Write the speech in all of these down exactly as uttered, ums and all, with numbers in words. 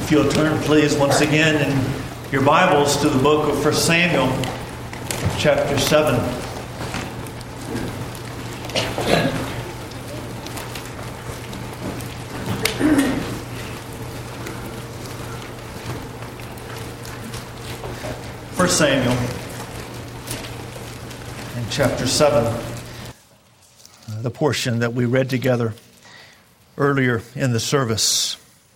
If you'll turn, please, once again in your Bibles to the book of First Samuel, chapter seven. First Samuel, in chapter seven, the portion that we read together earlier in the service.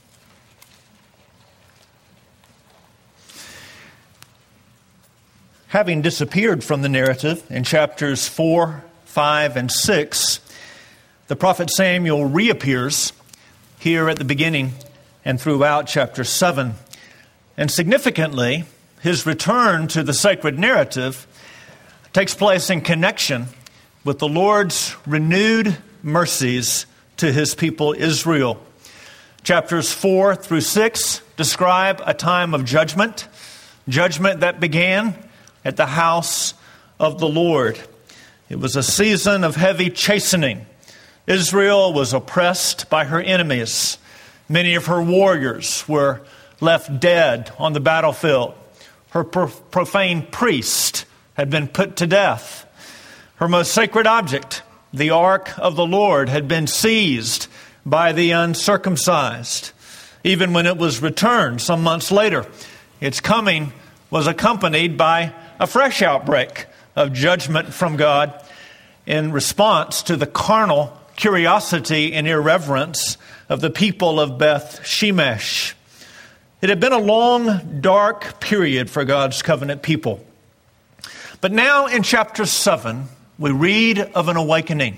Having disappeared from the narrative in chapters four, five, and six, the prophet Samuel reappears here at the beginning and throughout chapter seven. And significantly, his return to the sacred narrative takes place in connection with the Lord's renewed mercies to his people Israel. Chapters four through six describe a time of judgment, judgment that began at the house of the Lord. It was a season of heavy chastening. Israel was oppressed by her enemies. Many of her warriors were left dead on the battlefield. Her profane priest had been put to death. Her most sacred object, the Ark of the Lord, had been seized by the uncircumcised. Even when it was returned some months later, its coming was accompanied by a fresh outbreak of judgment from God in response to the carnal curiosity and irreverence of the people of Beth Shemesh. It had been a long, dark period for God's covenant people. But now in chapter seven, we read of an awakening.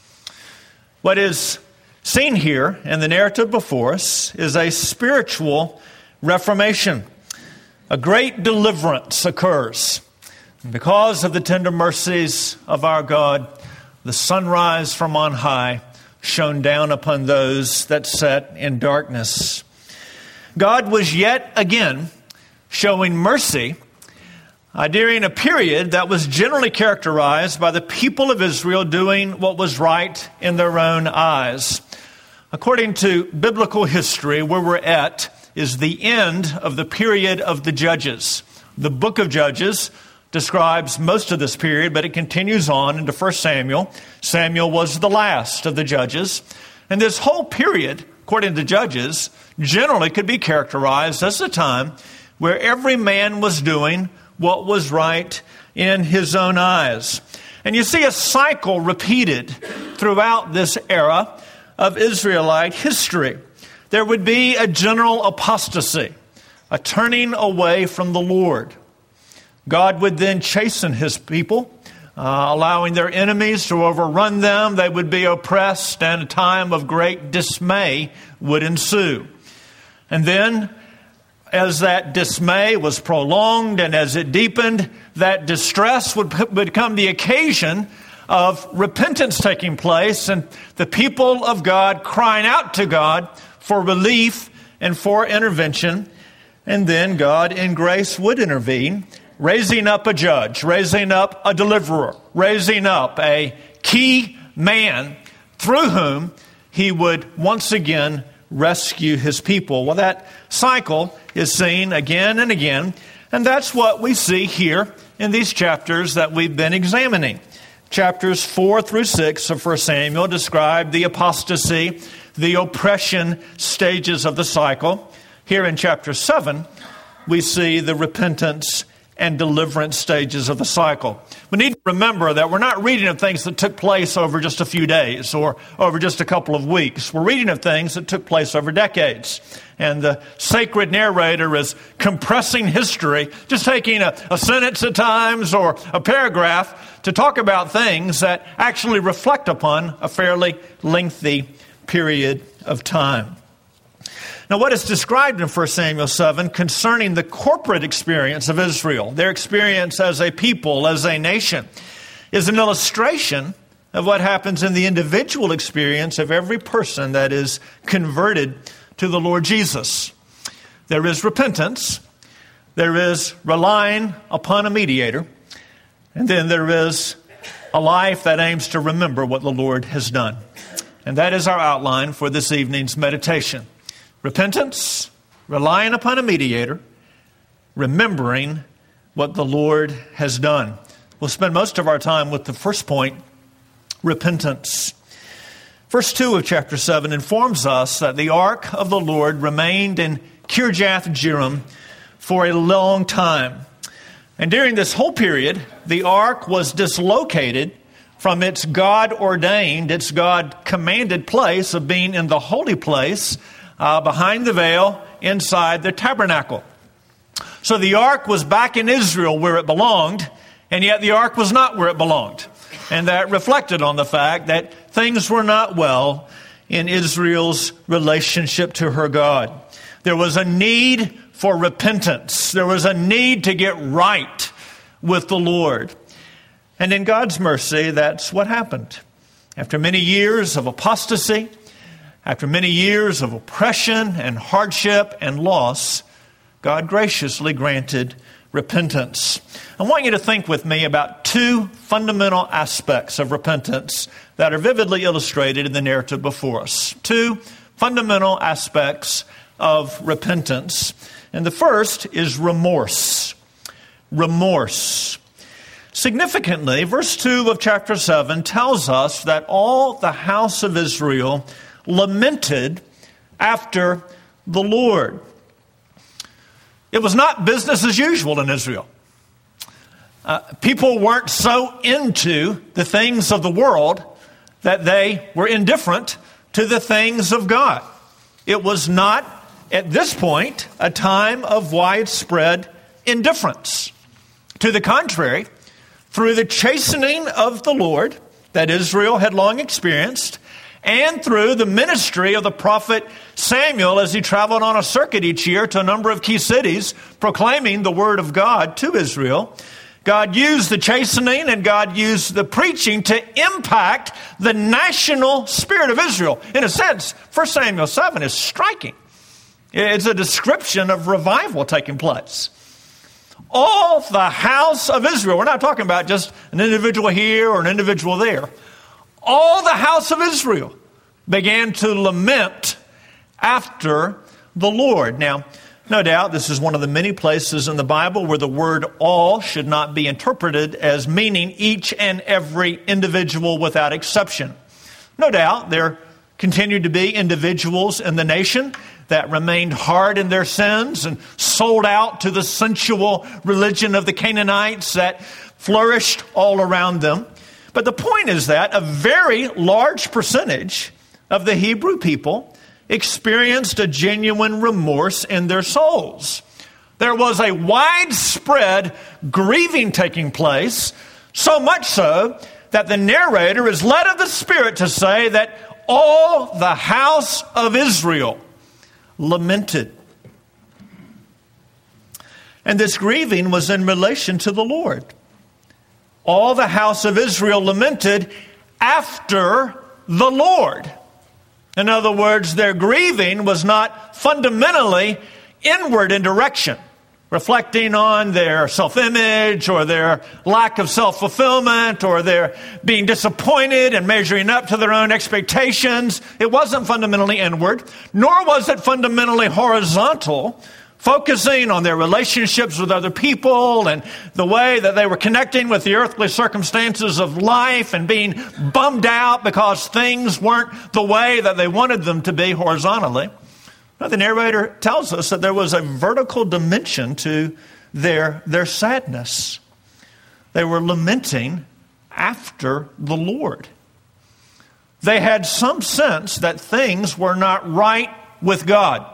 What is seen here in the narrative before us is a spiritual reformation. A great deliverance occurs. And because of the tender mercies of our God, the sunrise from on high shone down upon those that sat in darkness. God was yet again showing mercy uh, during a period that was generally characterized by the people of Israel doing what was right in their own eyes. According to biblical history, where we're at is the end of the period of the Judges. The book of Judges describes most of this period, but it continues on into First Samuel. Samuel was the last of the judges. And this whole period, according to Judges, generally could be characterized as a time where every man was doing what was right in his own eyes. And you see a cycle repeated throughout this era of Israelite history. There would be a general apostasy, a turning away from the Lord. God would then chasten his people, uh, allowing their enemies to overrun them. They would be oppressed, and a time of great dismay would ensue. And then, as that dismay was prolonged and as it deepened, that distress would become the occasion of repentance taking place and the people of God crying out to God for relief and for intervention. And then God in grace would intervene, raising up a judge, raising up a deliverer, raising up a key man through whom he would once again rescue his people. Well, that cycle is seen again and again, and that's what we see here in these chapters that we've been examining. Chapters four through six of First Samuel describe the apostasy, the oppression stages of the cycle. Here in chapter seven, we see the repentance and deliverance stages of the cycle. We need to remember that we're not reading of things that took place over just a few days or over just a couple of weeks. We're reading of things that took place over decades. And the sacred narrator is compressing history, just taking a, a sentence at times or a paragraph to talk about things that actually reflect upon a fairly lengthy period of time. Now, what is described in First Samuel seven concerning the corporate experience of Israel, their experience as a people, as a nation, is an illustration of what happens in the individual experience of every person that is converted to the Lord Jesus. There is repentance, there is relying upon a mediator, and then there is a life that aims to remember what the Lord has done. And that is our outline for this evening's meditation. Repentance, relying upon a mediator, remembering what the Lord has done. We'll spend most of our time with the first point, repentance. Verse two of chapter seven informs us that the ark of the Lord remained in Kirjath-jearim for a long time. And during this whole period, the ark was dislocated from its God-ordained, its God-commanded place of being in the holy place uh, behind the veil inside the tabernacle. So the ark was back in Israel where it belonged, and yet the ark was not where it belonged. And that reflected on the fact that things were not well in Israel's relationship to her God. There was a need for repentance. There was a need to get right with the Lord. And in God's mercy, that's what happened. After many years of apostasy, after many years of oppression and hardship and loss, God graciously granted repentance. I want you to think with me about two fundamental aspects of repentance that are vividly illustrated in the narrative before us. Two fundamental aspects of repentance. And the first is remorse. Remorse. Significantly, verse two of chapter seven tells us that all the house of Israel lamented after the Lord. It was not business as usual in Israel. Uh, people weren't so into the things of the world that they were indifferent to the things of God. It was not, at this point, a time of widespread indifference. To the contrary, through the chastening of the Lord that Israel had long experienced, and through the ministry of the prophet Samuel as he traveled on a circuit each year to a number of key cities, proclaiming the word of God to Israel, God used the chastening and God used the preaching to impact the national spirit of Israel. In a sense, First Samuel seven is striking. It's a description of revival taking place. All the house of Israel, we're not talking about just an individual here or an individual there. All the house of Israel began to lament after the Lord. Now, no doubt this is one of the many places in the Bible where the word all should not be interpreted as meaning each and every individual without exception. No doubt there continued to be individuals in the nation that remained hard in their sins and sold out to the sensual religion of the Canaanites that flourished all around them. But the point is that a very large percentage of the Hebrew people experienced a genuine remorse in their souls. There was a widespread grieving taking place, so much so that the narrator is led of the Spirit to say that all the house of Israel lamented. And this grieving was in relation to the Lord. All the house of Israel lamented after the Lord. In other words, their grieving was not fundamentally inward in direction, reflecting on their self-image or their lack of self-fulfillment or their being disappointed and measuring up to their own expectations. It wasn't fundamentally inward, nor was it fundamentally horizontal, focusing on their relationships with other people and the way that they were connecting with the earthly circumstances of life and being bummed out because things weren't the way that they wanted them to be horizontally. Now, the narrator tells us that there was a vertical dimension to their, their sadness. They were lamenting after the Lord. They had some sense that things were not right with God.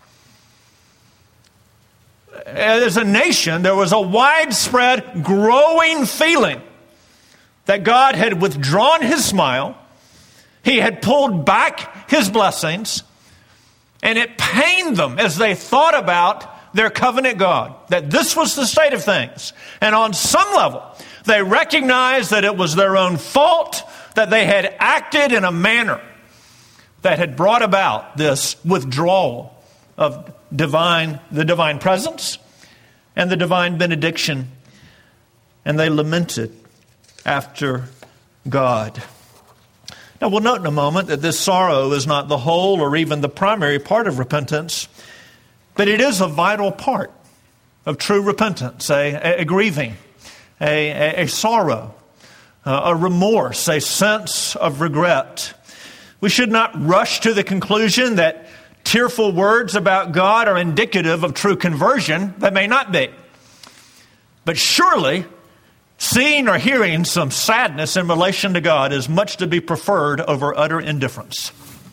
As a nation, there was a widespread, growing feeling that God had withdrawn his smile, he had pulled back his blessings, and it pained them as they thought about their covenant God, that this was the state of things. And on some level, they recognized that it was their own fault, that they had acted in a manner that had brought about this withdrawal of divine, the divine presence and the divine benediction. And they lamented after God. Now, we'll note in a moment that this sorrow is not the whole or even the primary part of repentance. But it is a vital part of true repentance, a, a, a grieving, a, a, a sorrow, uh, a remorse, a sense of regret. We should not rush to the conclusion that tearful words about God are indicative of true conversion. They may not be. But surely, seeing or hearing some sadness in relation to God is much to be preferred over utter indifference.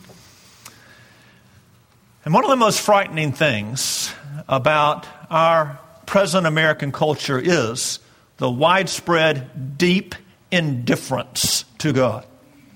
And one of the most frightening things about our present American culture is the widespread, deep indifference to God.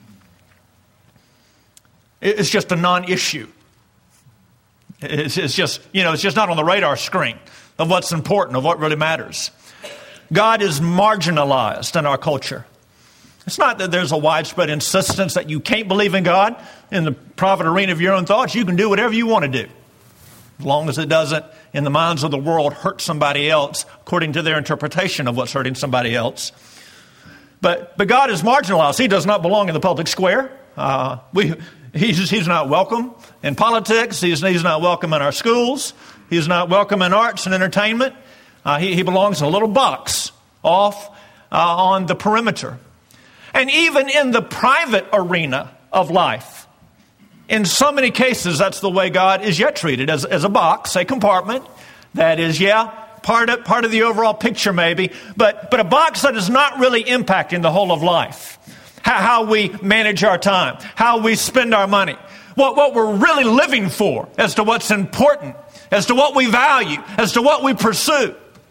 It's just a non-issue. It's just, you know, it's just not on the radar screen of what's important, of what really matters. God is marginalized in our culture. It's not that there's a widespread insistence that you can't believe in God. In the private arena of your own thoughts, you can do whatever you want to do, as long as it doesn't, in the minds of the world, hurt somebody else according to their interpretation of what's hurting somebody else. But but God is marginalized. He does not belong in the public square. Uh, we he's he's not welcome in politics. He's he's not welcome in our schools. He's not welcome in arts and entertainment. Uh, he he belongs in a little box off uh, on the perimeter. And even in the private arena of life, in so many cases, that's the way God is yet treated, as, as a box, a compartment that is, yeah, part of, part of the overall picture maybe, but, but a box that is not really impacting the whole of life. How, how we manage our time, how we spend our money, what, what we're really living for as to what's important, as to what we value, as to what we pursue.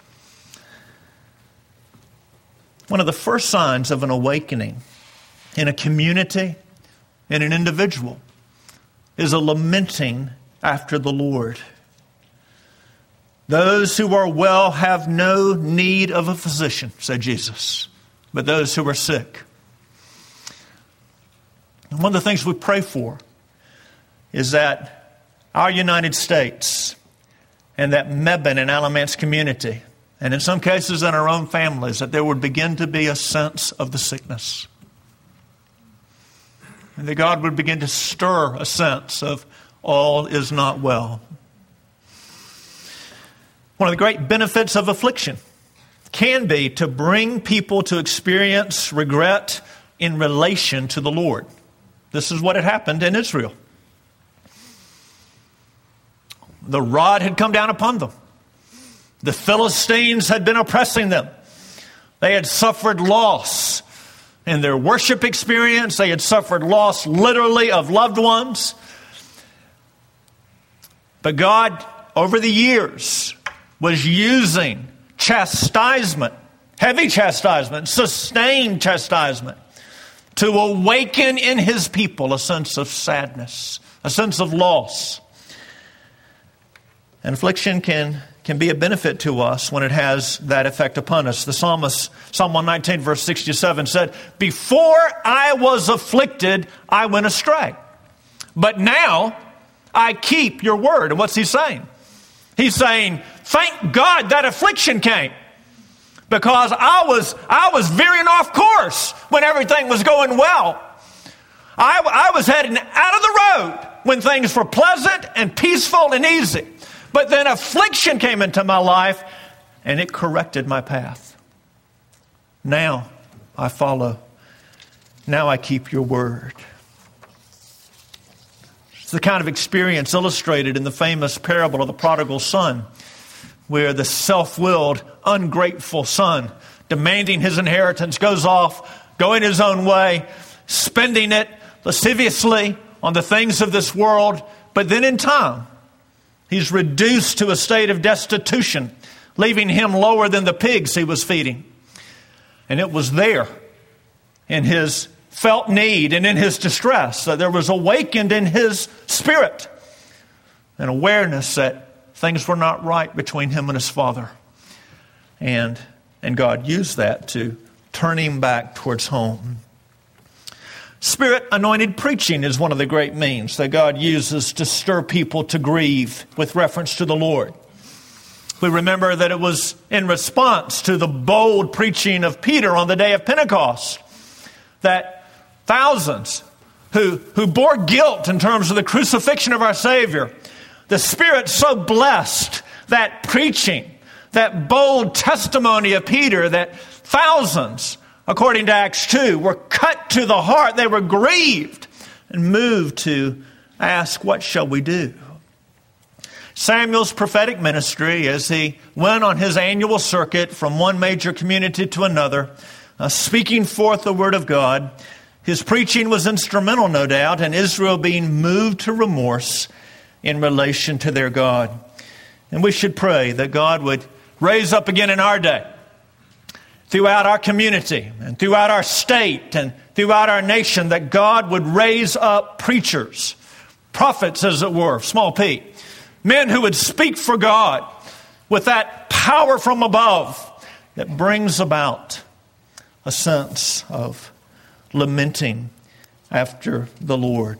One of the first signs of an awakening in a community, in an individual, is a lamenting after the Lord. Those who are well have no need of a physician, said Jesus, but those who are sick. And one of the things we pray for is that our United States and that Mebane and Alamance community, and in some cases in our own families, that there would begin to be a sense of the sickness. And that God would begin to stir a sense of all is not well. One of the great benefits of affliction can be to bring people to experience regret in relation to the Lord. This is what had happened in Israel. The rod had come down upon them. The Philistines had been oppressing them. They had suffered loss in their worship experience. They had suffered loss literally of loved ones. But God, over the years, was using chastisement, heavy chastisement, sustained chastisement, to awaken in His people a sense of sadness, a sense of loss. And affliction can can be a benefit to us when it has that effect upon us. The psalmist, Psalm one nineteen, verse sixty-seven said, "Before I was afflicted, I went astray. But now I keep your word." And what's he saying? He's saying, thank God that affliction came. Because I was, I was veering off course when everything was going well. I, I was heading out of the road when things were pleasant and peaceful and easy. But then affliction came into my life and it corrected my path. Now I follow. Now I keep your word. It's the kind of experience illustrated in the famous parable of the prodigal son, where the self-willed, ungrateful son, demanding his inheritance, goes off, going his own way, spending it lasciviously on the things of this world. But then in time, he's reduced to a state of destitution, leaving him lower than the pigs he was feeding. And it was there, in his felt need and in his distress, that there was awakened in his spirit an awareness that things were not right between him and his father. And, and God used that to turn him back towards home. Spirit-anointed preaching is one of the great means that God uses to stir people to grieve with reference to the Lord. We remember that it was in response to the bold preaching of Peter on the day of Pentecost that thousands who, who bore guilt in terms of the crucifixion of our Savior, The Spirit so blessed that preaching, that bold testimony of Peter, that thousands, according to Acts two, were cut to the heart. They were grieved and moved to ask, what shall we do? Samuel's prophetic ministry, as he went on his annual circuit from one major community to another, uh, speaking forth the word of God, his preaching was instrumental, no doubt, in Israel being moved to remorse in relation to their God. And we should pray that God would raise up again in our day, throughout our community and throughout our state and throughout our nation, that God would raise up preachers, prophets, as it were, small p, men who would speak for God with that power from above that brings about a sense of lamenting after the Lord.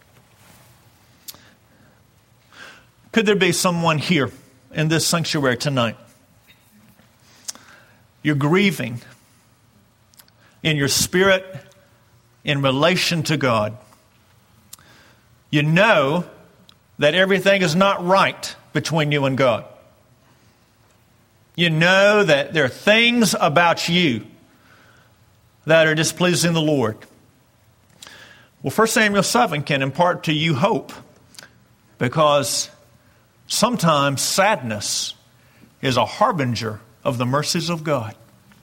Could there be someone here in this sanctuary tonight? You're grieving in your spirit in relation to God. You know that everything is not right between you and God. You know that there are things about you that are displeasing the Lord. Well, First Samuel seven can impart to you hope, because sometimes sadness is a harbinger of the mercies of God.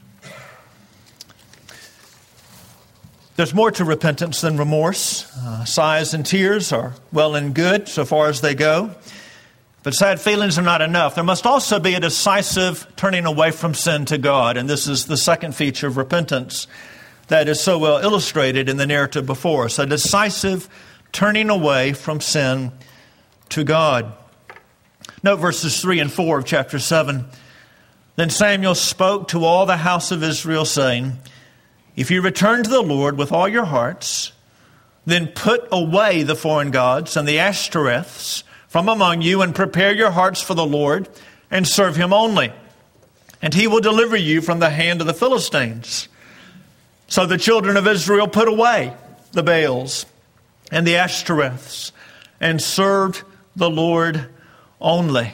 There's more to repentance than remorse. Uh, sighs and tears are well and good so far as they go. But sad feelings are not enough. There must also be a decisive turning away from sin to God. And this is the second feature of repentance that is so well illustrated in the narrative before us. A decisive turning away from sin to God. Note verses three and four of chapter seven. Then Samuel spoke to all the house of Israel, saying, if you return to the Lord with all your hearts, then put away the foreign gods and the Ashtoreths from among you, and prepare your hearts for the Lord, and serve him only. And he will deliver you from the hand of the Philistines. So the children of Israel put away the Baals and the Ashtoreths, and served the Lord only.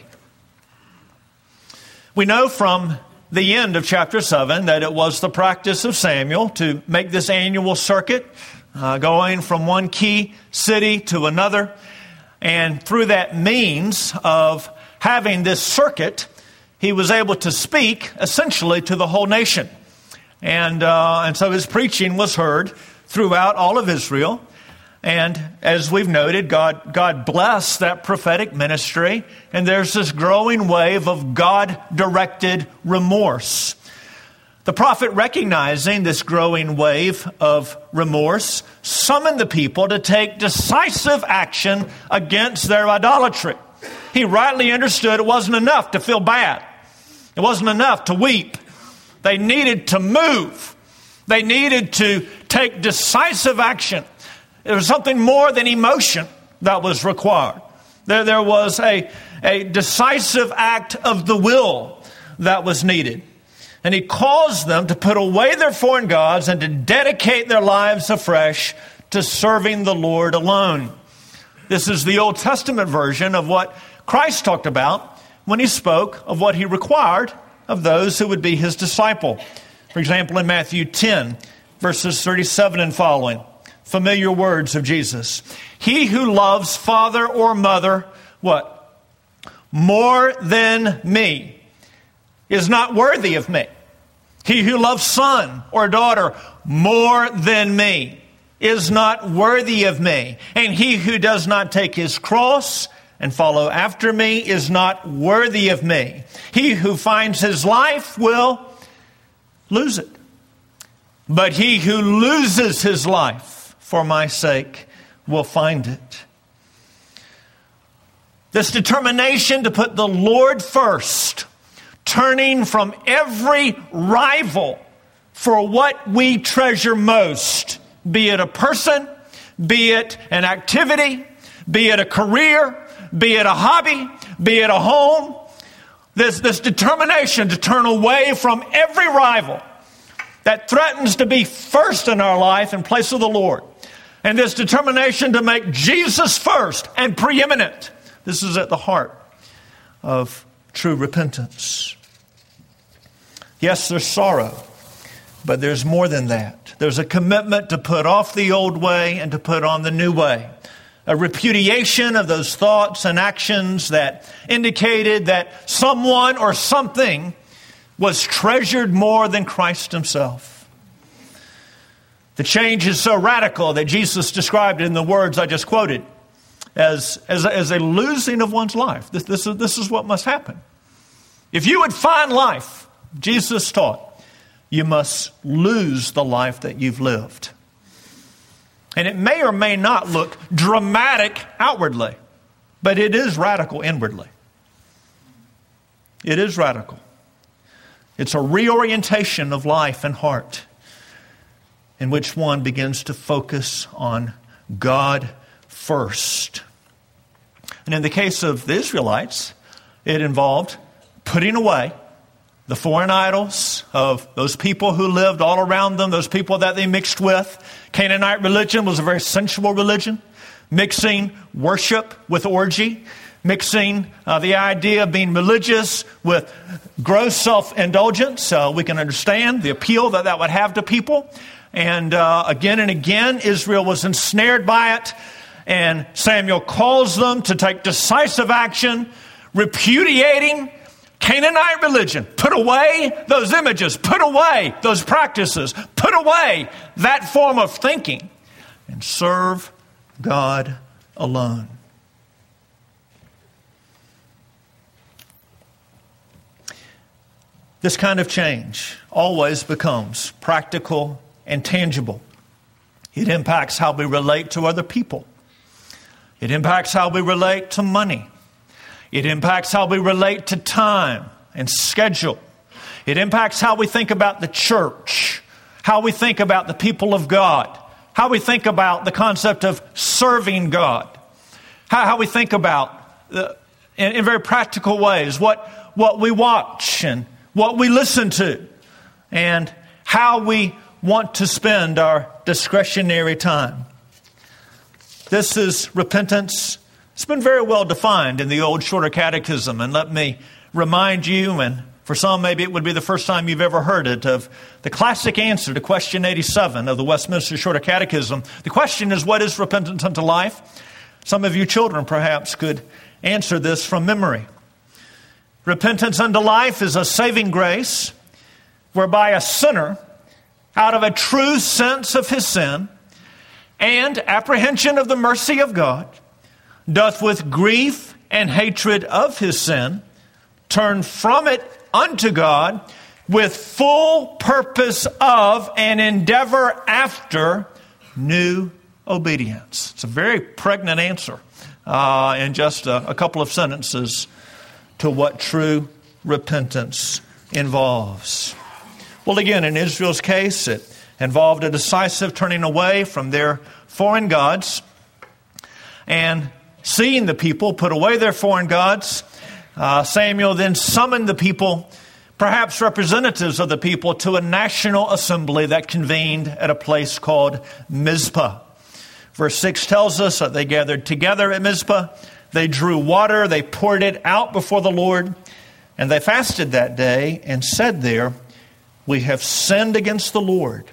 We know from the end of chapter seven that it was the practice of Samuel to make this annual circuit, uh, going from one key city to another. And through that means of having this circuit, he was able to speak essentially to the whole nation. And, uh, and so his preaching was heard throughout all of Israel. And as we've noted, God, God blessed that prophetic ministry. And there's this growing wave of God-directed remorse. The prophet, recognizing this growing wave of remorse, summoned the people to take decisive action against their idolatry. He rightly understood it wasn't enough to feel bad. It wasn't enough to weep. They needed to move. They needed to take decisive action. There was something more than emotion that was required. There, there was a, a decisive act of the will that was needed. And he caused them to put away their foreign gods and to dedicate their lives afresh to serving the Lord alone. This is the Old Testament version of what Christ talked about when he spoke of what he required of those who would be his disciple. For example, in Matthew ten, verses thirty-seven and following, familiar words of Jesus. He who loves father or mother, what? More than me, is not worthy of me. He who loves son or daughter more than me is not worthy of me. And he who does not take his cross and follow after me is not worthy of me. He who finds his life will lose it. But he who loses his life for my sake will find it. This determination to put the Lord first, turning from every rival for what we treasure most, be it a person, be it an activity, be it a career, be it a hobby, be it a home. This, this determination to turn away from every rival that threatens to be first in our life in place of the Lord. And this determination to make Jesus first and preeminent This is at the heart of true repentance. Yes, there's sorrow, but there's more than that. There's a commitment to put off the old way and to put on the new way. A repudiation of those thoughts and actions that indicated that someone or something was treasured more than Christ himself. The change is so radical that Jesus described it in the words I just quoted as, as, as a losing of one's life. This, this, is, this is what must happen. If you would find life, Jesus taught, you must lose the life that you've lived. And it may or may not look dramatic outwardly, but it is radical inwardly. It is radical. It's a reorientation of life and heart in which one begins to focus on God first. And in the case of the Israelites, it involved putting away the foreign idols of those people who lived all around them, those people that they mixed with. Canaanite religion was a very sensual religion, mixing worship with orgy, mixing uh, the idea of being religious with gross self-indulgence. Uh, we can understand the appeal that that would have to people. And uh, again and again, Israel was ensnared by it. And Samuel calls them to take decisive action, repudiating Canaanite religion. Put away those images. Put away those practices. Put away that form of thinking and serve God alone. This kind of change always becomes practical and tangible. It impacts how we relate to other people. It impacts how we relate to money. It impacts how we relate to time and schedule. It impacts how we think about the church, how we think about the people of God, how we think about the concept of serving God, how, how we think about, uh, in, in very practical ways, what, what we watch and what we listen to, and how we want to spend our discretionary time. This is repentance. It's been very well defined in the old Shorter Catechism, and let me remind you, and for some maybe it would be the first time you've ever heard it, of the classic answer to question eighty-seven of the Westminster Shorter Catechism. The question is, what is repentance unto life? Some of you children perhaps could answer this from memory. Repentance unto life is a saving grace whereby a sinner, out of a true sense of his sin and apprehension of the mercy of God, doth with grief and hatred of his sin turn from it unto God with full purpose of and endeavor after new obedience. It's a very pregnant answer uh, in just a, a couple of sentences to what true repentance involves. Well, again, in Israel's case, it involved a decisive turning away from their foreign gods and seeing the people put away their foreign gods. Uh, Samuel then summoned the people, perhaps representatives of the people, to a national assembly that convened at a place called Mizpah. Verse six tells us that they gathered together at Mizpah. They drew water, they poured it out before the Lord, and they fasted that day and said there, "We have sinned against the Lord."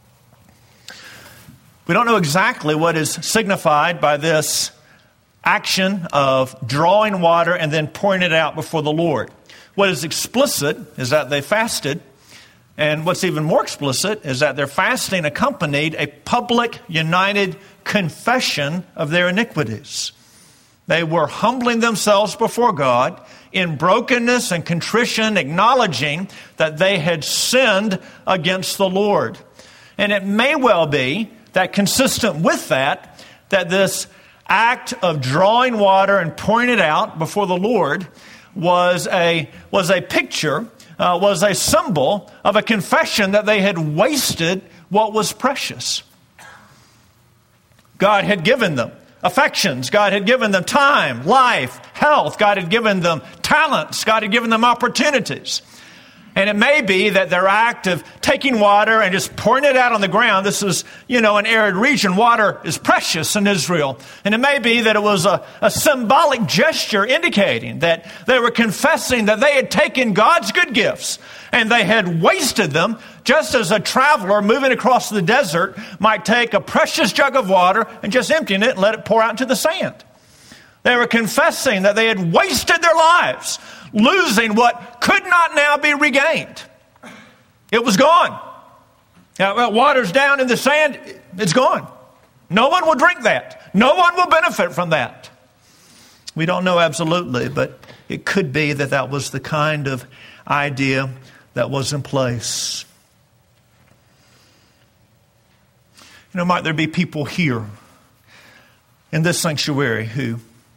We don't know exactly what is signified by this action of drawing water and then pouring it out before the Lord. What is explicit is that they fasted, and what's even more explicit is that their fasting accompanied a public, united confession of their iniquities. They were humbling themselves before God in brokenness and contrition, acknowledging that they had sinned against the Lord. And it may well be that consistent with that, that this act of drawing water and pouring it out before the Lord was a, was a picture, uh, was a symbol of a confession that they had wasted what was precious. God had given them affections. God had given them time, life, health. God had given them talents. God had given them opportunities. And it may be that their act of taking water and just pouring it out on the ground, this is, you know, an arid region. Water is precious in Israel. And it may be that it was a, a symbolic gesture indicating that they were confessing that they had taken God's good gifts and they had wasted them, just as a traveler moving across the desert might take a precious jug of water and just emptying it and let it pour out into the sand. They were confessing that they had wasted their lives, losing what could not now be regained. It was gone. Now, well, water's down in the sand, it's gone. No one will drink that. No one will benefit from that. We don't know absolutely, but it could be that that was the kind of idea that was in place. You know, might there be people here in this sanctuary who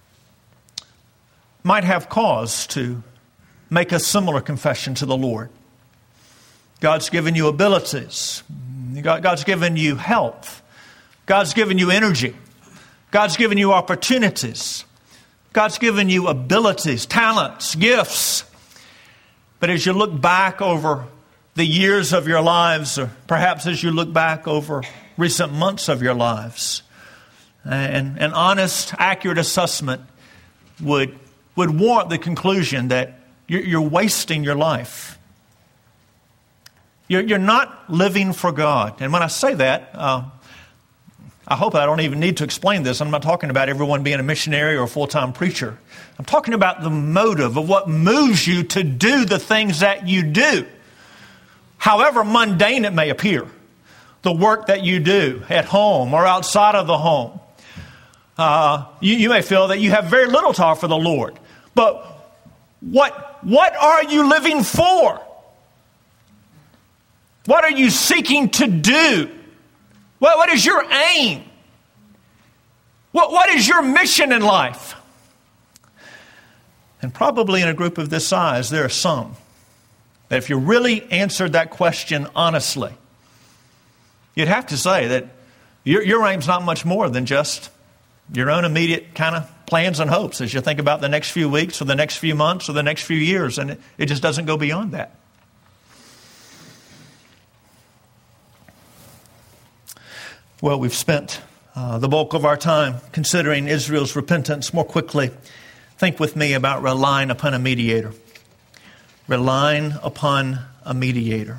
might have cause to make a similar confession to the Lord. God's given you abilities. God's given you health. God's given you energy. God's given you opportunities. God's given you abilities, talents, gifts. But as you look back over the years of your lives, or perhaps as you look back over recent months of your lives, and an honest, accurate assessment would would warrant the conclusion that you're, you're wasting your life. You're, you're not living for God. And when I say that, uh, I hope I don't even need to explain this. I'm not talking about everyone being a missionary or a full-time preacher. I'm talking about the motive of what moves you to do the things that you do. However mundane it may appear, the work that you do at home or outside of the home. Uh, you, you may feel that you have very little to offer the Lord. But what, what are you living for? What are you seeking to do? What, what is your aim? What, what is your mission in life? And probably in a group of this size, there are some that if you really answered that question honestly, you'd have to say that your, your aim's not much more than just your own immediate kind of plans and hopes as you think about the next few weeks or the next few months or the next few years. And it, it just doesn't go beyond that. Well, we've spent uh, the bulk of our time considering Israel's repentance. More quickly, think with me about relying upon a mediator. Relying upon a mediator.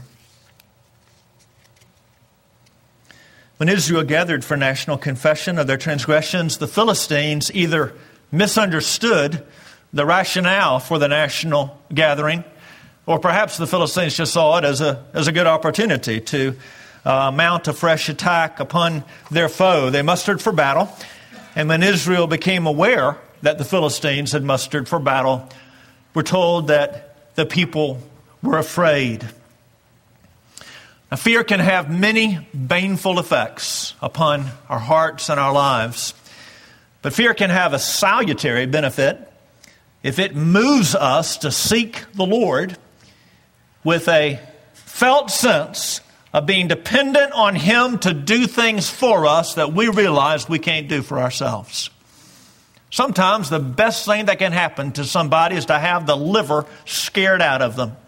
When Israel gathered for national confession of their transgressions, the Philistines either misunderstood the rationale for the national gathering, or perhaps the Philistines just saw it as a, as a good opportunity to uh, mount a fresh attack upon their foe. They mustered for battle, and when Israel became aware that the Philistines had mustered for battle, we're told that the people were afraid. Now, fear can have many baneful effects upon our hearts and our lives. But fear can have a salutary benefit if it moves us to seek the Lord with a felt sense of being dependent on Him to do things for us that we realize we can't do for ourselves. Sometimes the best thing that can happen to somebody is to have the liver scared out of them.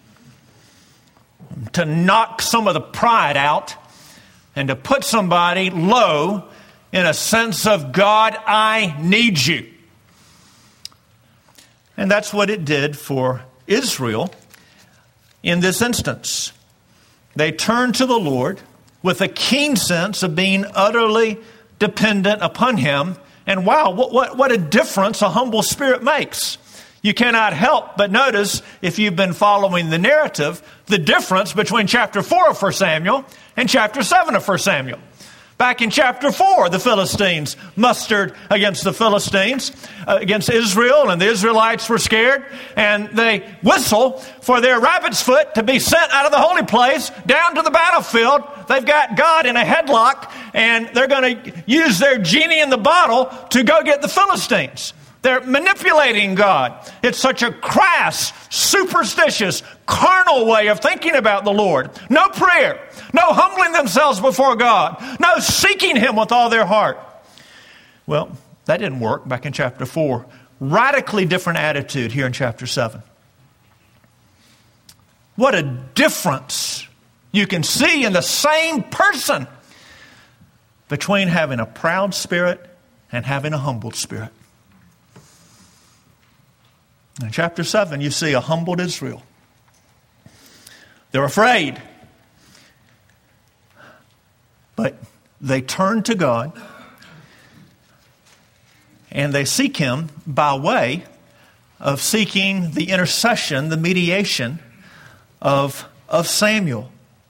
To knock some of the pride out and to put somebody low in a sense of, God, I need you. And that's what it did for Israel in this instance. They turned to the Lord with a keen sense of being utterly dependent upon Him. And wow, what, what, what a difference a humble spirit makes. You cannot help but notice, if you've been following the narrative, the difference between chapter four of First Samuel and chapter seven of First Samuel. Back in chapter four, the Philistines mustered against the Philistines, uh, against Israel, and the Israelites were scared, and they whistle for their rabbit's foot to be sent out of the holy place down to the battlefield. They've got God in a headlock, and they're going to use their genie in the bottle to go get the Philistines. They're manipulating God. It's such a crass, superstitious, carnal way of thinking about the Lord. No prayer, no humbling themselves before God, no seeking Him with all their heart. Well, that didn't work back in chapter four. Radically different attitude here in chapter seven. What a difference you can see in the same person between having a proud spirit and having a humbled spirit. In chapter seven, you see a humbled Israel. They're afraid. But they turn to God and they seek Him by way of seeking the intercession, the mediation of, of Samuel.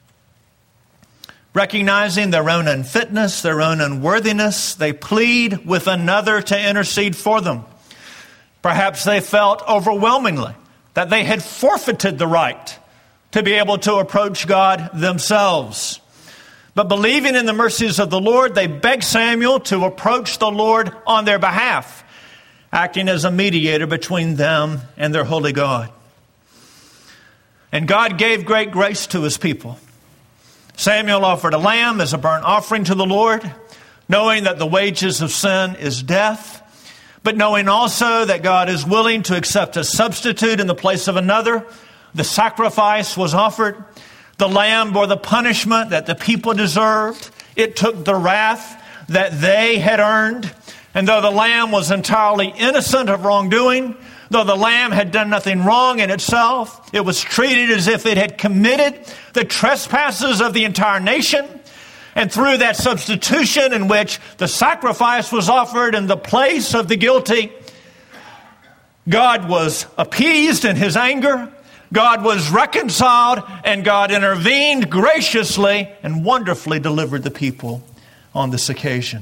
Recognizing their own unfitness, their own unworthiness, they plead with another to intercede for them. Perhaps they felt overwhelmingly that they had forfeited the right to be able to approach God themselves. But believing in the mercies of the Lord, they begged Samuel to approach the Lord on their behalf, acting as a mediator between them and their holy God. And God gave great grace to His people. Samuel offered a lamb as a burnt offering to the Lord, knowing that the wages of sin is death, but knowing also that God is willing to accept a substitute in the place of another. The sacrifice was offered. The lamb bore the punishment that the people deserved. It took the wrath that they had earned. And though the lamb was entirely innocent of wrongdoing, though the lamb had done nothing wrong in itself, it was treated as if it had committed the trespasses of the entire nation. And through that substitution in which the sacrifice was offered in the place of the guilty, God was appeased in His anger. God was reconciled, and God intervened graciously and wonderfully delivered the people on this occasion.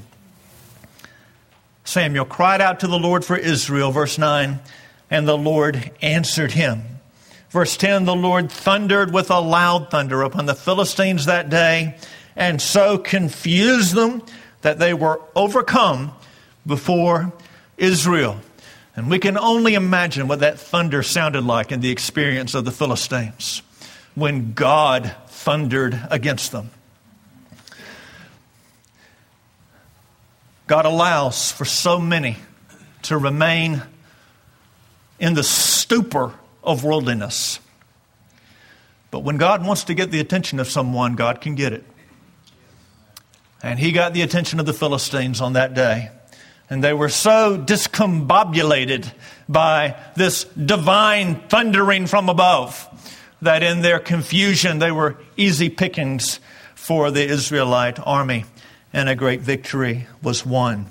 Samuel cried out to the Lord for Israel, verse nine, and the Lord answered him. Verse ten, the Lord thundered with a loud thunder upon the Philistines that day, and so confused them that they were overcome before Israel. And we can only imagine what that thunder sounded like in the experience of the Philistines when God thundered against them. God allows for so many to remain in the stupor of worldliness. But when God wants to get the attention of someone, God can get it. And He got the attention of the Philistines on that day. And they were so discombobulated by this divine thundering from above that in their confusion they were easy pickings for the Israelite army, and a great victory was won.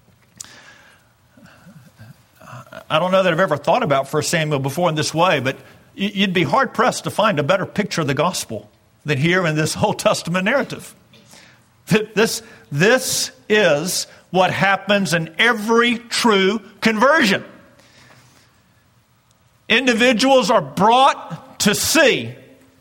I don't know that I've ever thought about First Samuel before in this way, but you'd be hard-pressed to find a better picture of the gospel than here in this Old Testament narrative. This, this is what happens in every true conversion. Individuals are brought to see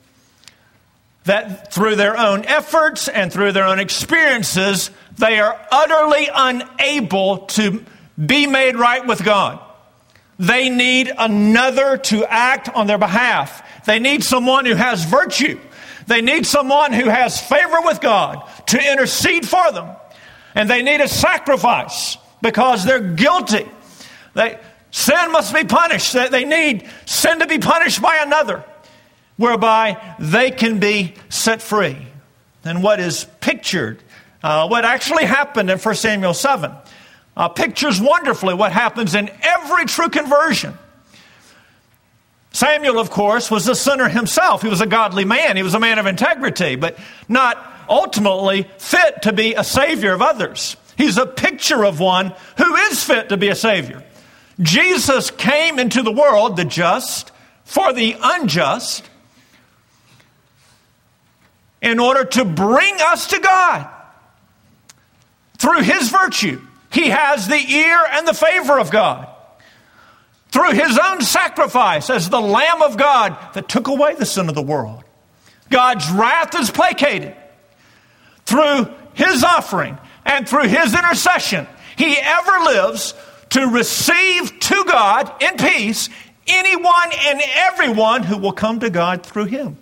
that through their own efforts and through their own experiences, they are utterly unable to be made right with God. They need another to act on their behalf. They need someone who has virtue. They need someone who has favor with God to intercede for them. And they need a sacrifice because they're guilty. They, sin must be punished. They, they need sin to be punished by another, whereby they can be set free. And what is pictured, uh, what actually happened in First Samuel seven, uh, pictures wonderfully what happens in every true conversion. Samuel, of course, was a sinner himself. He was a godly man. He was a man of integrity, but not ultimately fit to be a savior of others. He's a picture of one who is fit to be a savior. Jesus came into the world, the just for the unjust, in order to bring us to God. Through His virtue, He has the ear and the favor of God. Through His own sacrifice as the Lamb of God that took away the sin of the world, God's wrath is placated. Through His offering and through His intercession, He ever lives to receive to God in peace anyone and everyone who will come to God through Him.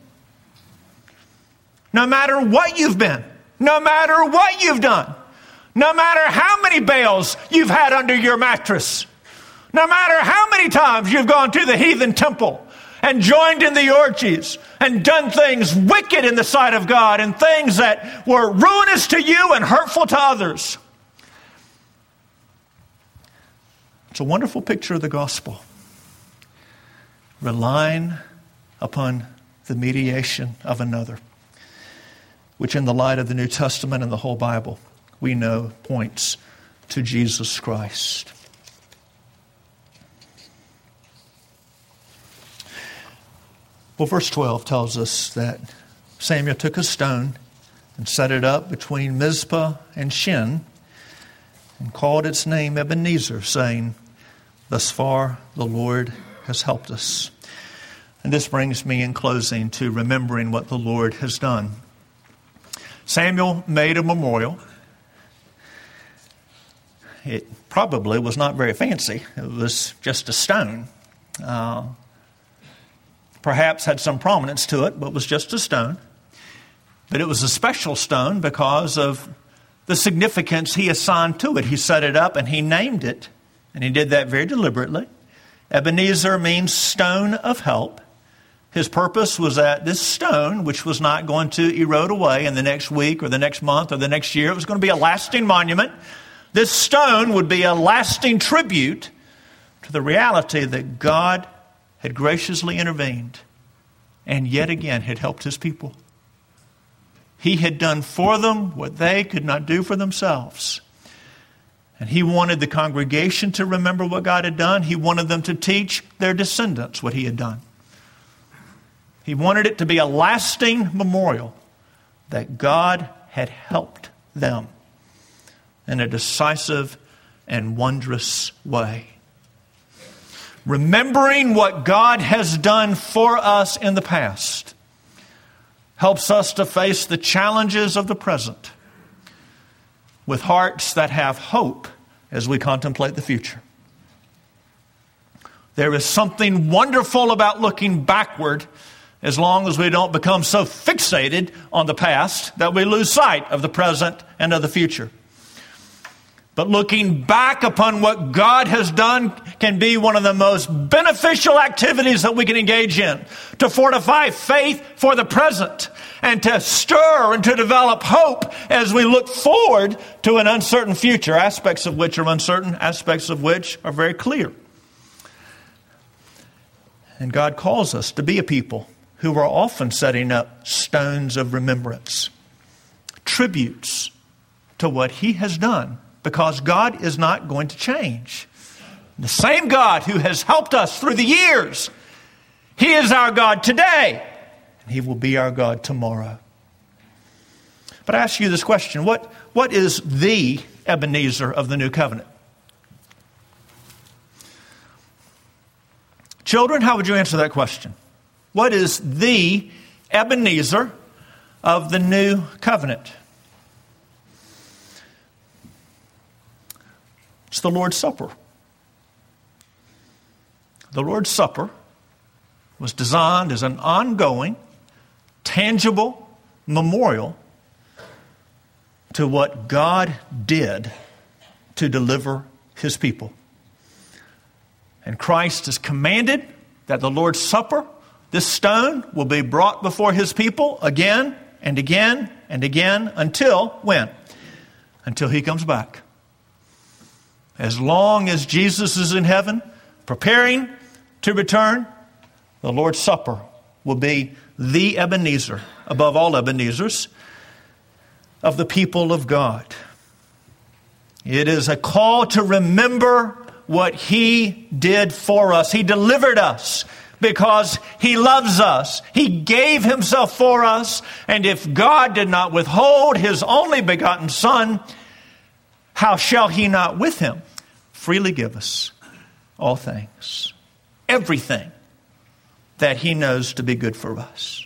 No matter what you've been, no matter what you've done, no matter how many Baals you've had under your mattress, no matter how many times you've gone to the heathen temple and joined in the orgies and done things wicked in the sight of God and things that were ruinous to you and hurtful to others. It's a wonderful picture of the gospel, relying upon the mediation of another, which in the light of the New Testament and the whole Bible, we know points to Jesus Christ. Well, verse twelve tells us that Samuel took a stone and set it up between Mizpah and Shin and called its name Ebenezer, saying, "Thus far the Lord has helped us." And this brings me in closing to remembering what the Lord has done. Samuel made a memorial. It probably was not very fancy. It was just a stone. Uh, perhaps had some prominence to it, but was just a stone. But it was a special stone because of the significance he assigned to it. He set it up and he named it, and he did that very deliberately. Ebenezer means stone of help. His purpose was that this stone, which was not going to erode away in the next week or the next month or the next year, it was going to be a lasting monument. This stone would be a lasting tribute to the reality that God had graciously intervened and yet again had helped his people. He had done for them what they could not do for themselves. And he wanted the congregation to remember what God had done. He wanted them to teach their descendants what he had done. He wanted it to be a lasting memorial that God had helped them in a decisive and wondrous way. Remembering what God has done for us in the past helps us to face the challenges of the present with hearts that have hope as we contemplate the future. There is something wonderful about looking backward, as long as we don't become so fixated on the past that we lose sight of the present and of the future. But looking back upon what God has done can be one of the most beneficial activities that we can engage in to fortify faith for the present and to stir and to develop hope as we look forward to an uncertain future, aspects of which are uncertain, aspects of which are very clear. And God calls us to be a people who are often setting up stones of remembrance, tributes to what he has done, because God is not going to change. The same God who has helped us through the years, he is our God today, and he will be our God tomorrow. But I ask you this question, what, what is the Ebenezer of the New Covenant? Children, how would you answer that question? What is the Ebenezer of the New Covenant? It's the Lord's Supper. The Lord's Supper was designed as an ongoing, tangible memorial to what God did to deliver his people. And Christ has commanded that the Lord's Supper, this stone, will be brought before his people again and again and again until when? Until he comes back. As long as Jesus is in heaven, preparing to return, the Lord's Supper will be the Ebenezer, above all Ebenezers, of the people of God. It is a call to remember what he did for us. He delivered us because he loves us. He gave himself for us. And if God did not withhold his only begotten Son, how shall he not with him freely give us all things, everything that he knows to be good for us?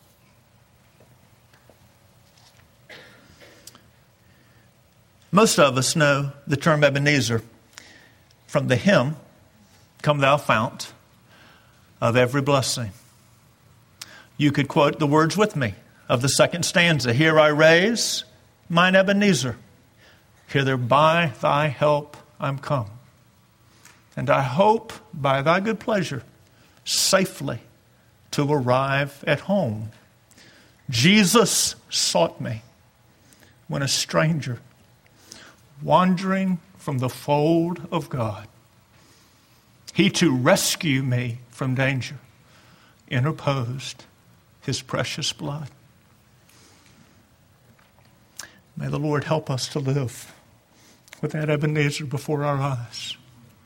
Most of us know the term Ebenezer from the hymn, "Come Thou Fount of Every Blessing." You could quote the words with me of the second stanza. "Here I raise mine Ebenezer, hither by thy help I'm come. And I hope by thy good pleasure safely to arrive at home. Jesus sought me when a stranger, wandering from the fold of God, he to rescue me from danger interposed his precious blood. May the Lord help us to live with that Ebenezer before our eyes.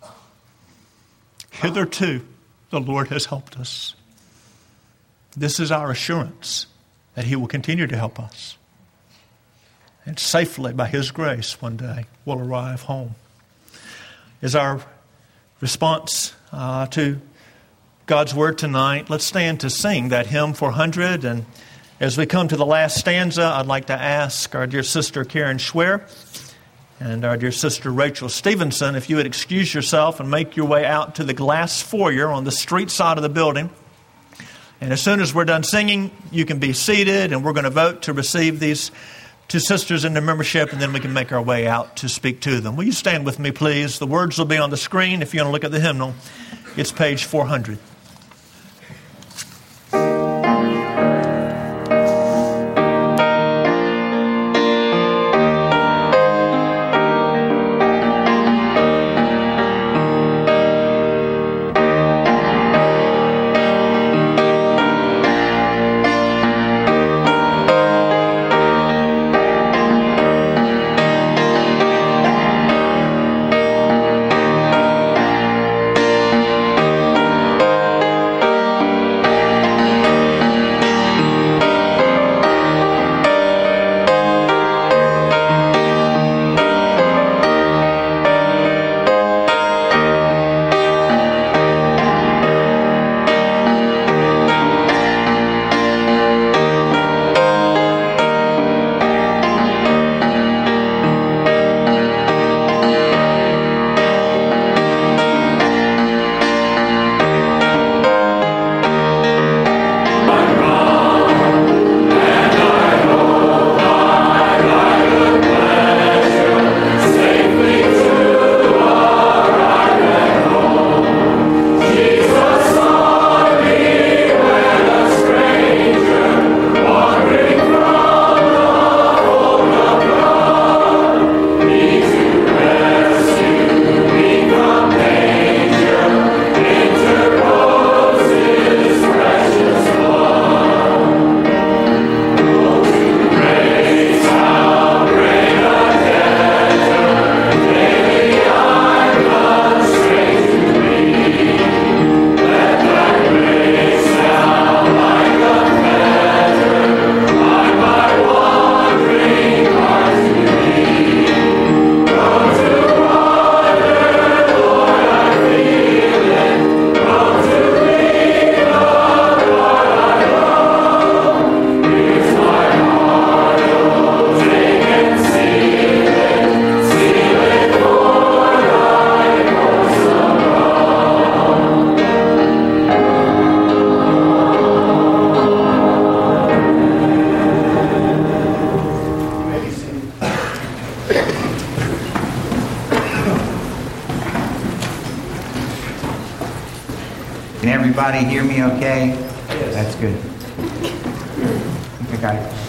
Hitherto, the Lord has helped us. This is our assurance that he will continue to help us. And safely, by his grace, one day we'll arrive home. Is our response uh, to God's word tonight. Let's stand to sing that hymn four hundred. And as we come to the last stanza, I'd like to ask our dear sister Karen Schwer and our dear sister Rachel Stevenson if you would excuse yourself and make your way out to the glass foyer on the street side of the building. And as soon as we're done singing, you can be seated, and we're going to vote to receive these two sisters into membership, and then we can make our way out to speak to them. Will you stand with me, please? The words will be on the screen. If you want to look at the hymnal, it's page four hundred. Can everybody hear me okay? Yes. That's good. I think I got it.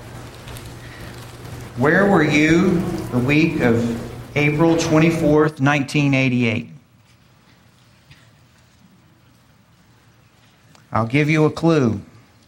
Where were you the week of April twenty-fourth, nineteen eighty-eight? I'll give you a clue.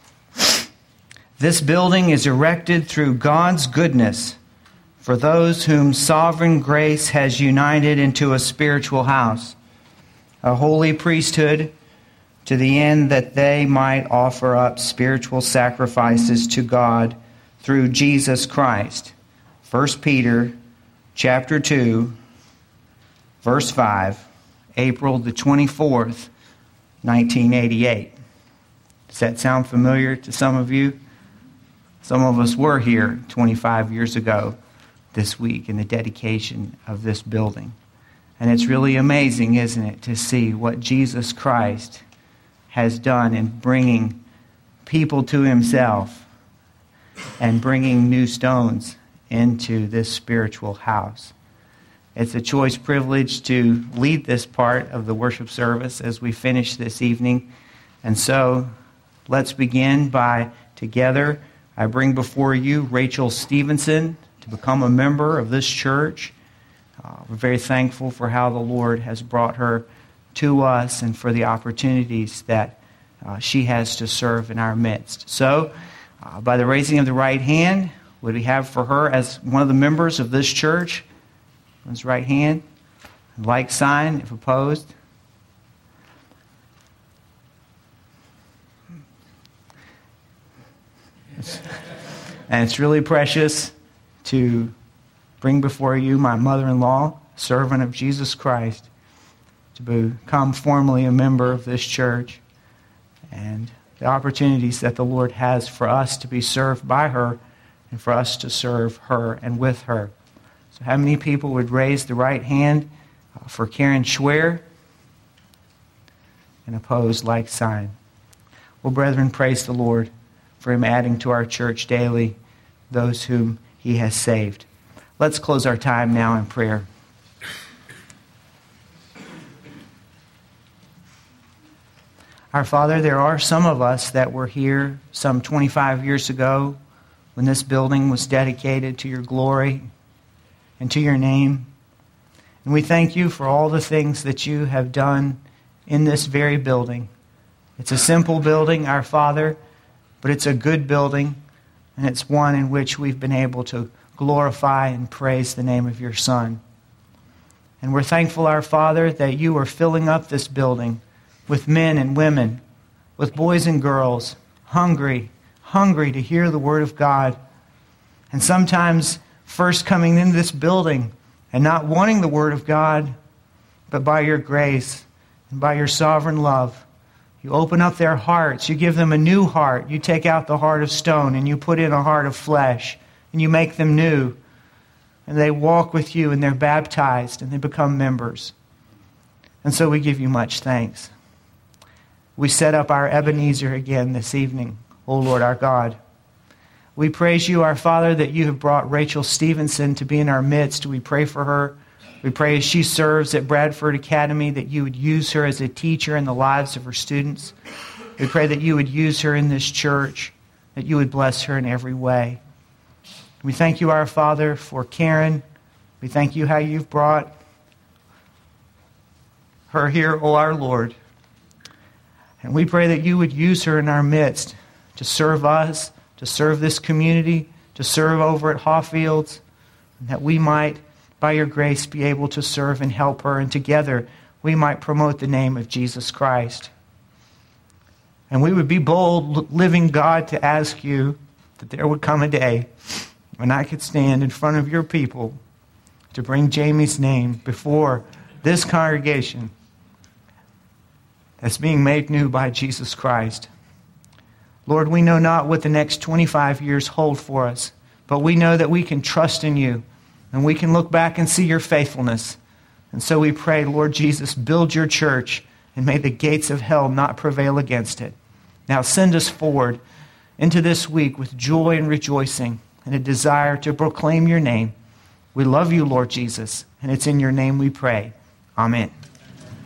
This building is erected through God's goodness for those whom sovereign grace has united into a spiritual house, a holy priesthood, to the end that they might offer up spiritual sacrifices to God through Jesus Christ. First Peter chapter two, verse five, April the twenty-fourth, nineteen eighty-eight. Does that sound familiar to some of you? Some of us were here twenty-five years ago this week in the dedication of this building. And it's really amazing, isn't it, to see what Jesus Christ has done in bringing people to himself and bringing new stones into this spiritual house. It's a choice privilege to lead this part of the worship service as we finish this evening. And so, Let's begin by, together, I bring before you Rachel Stevenson to become a member of this church. Uh, we're very thankful for how the Lord has brought her to us and for the opportunities that uh, she has to serve in our midst. So, uh, by the raising of the right hand, would we have for her as one of the members of this church? His right hand, like sign if opposed. And it's really precious to bring before you my mother-in-law, servant of Jesus Christ, to become formally a member of this church, and the opportunities that the Lord has for us to be served by her and for us to serve her and with her. So how many people would raise the right hand for Karen Schwer and oppose like sign? Well, brethren, praise the Lord for Him adding to our church daily those whom He has saved. Let's close our time now in prayer. Our Father, there are some of us that were here some twenty-five years ago when this building was dedicated to Your glory and to Your name. And we thank You for all the things that You have done in this very building. It's a simple building, our Father, but it's a good building, and it's one in which we've been able to glorify and praise the name of Your Son. And we're thankful, our Father, that You are filling up this building with men and women, with boys and girls, hungry, hungry to hear the Word of God. And sometimes first coming into this building and not wanting the Word of God, but by Your grace and by Your sovereign love, You open up their hearts. You give them a new heart. You take out the heart of stone and You put in a heart of flesh. And You make them new. And they walk with You and they're baptized and they become members. And so we give You much thanks. We set up our Ebenezer again this evening, O Lord our God. We praise You, our Father, that You have brought Rachel Stevenson to be in our midst. We pray for her. We pray as she serves at Bradford Academy that You would use her as a teacher in the lives of her students. We pray that You would use her in this church, that You would bless her in every way. We thank You, our Father, for Karen. We thank You how You've brought her here, O our Lord. And we pray that You would use her in our midst to serve us, to serve this community, to serve over at Hawfields, and that we might, by Your grace, be able to serve and help her, and together we might promote the name of Jesus Christ. And we would be bold, living God, to ask You that there would come a day when I could stand in front of Your people to bring Jamie's name before this congregation that's being made new by Jesus Christ. Lord, we know not what the next twenty-five years hold for us, but we know that we can trust in You, and we can look back and see Your faithfulness. And so we pray, Lord Jesus, build Your church, and may the gates of hell not prevail against it. Now send us forward into this week with joy and rejoicing and a desire to proclaim Your name. We love You, Lord Jesus, and it's in Your name we pray. Amen.